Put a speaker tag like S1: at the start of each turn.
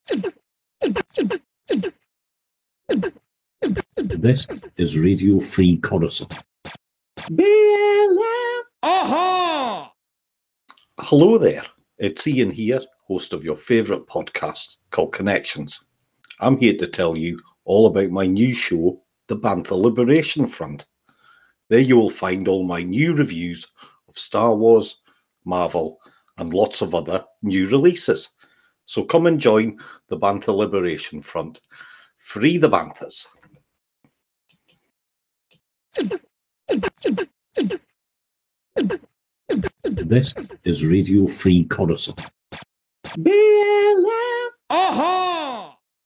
S1: This is Radio Free Coruscant.
S2: Aha!
S1: Hello there, it's Ian here, host of your favourite podcast called Connections. I'm here to tell you all about my new show, The Bantha Liberation Front. There you will find all my new reviews of Star Wars, Marvel, and lots of other new releases. So come and join the Bantha Liberation Front. Free the Banthas. This is Radio Free Coruscant.
S2: Aha!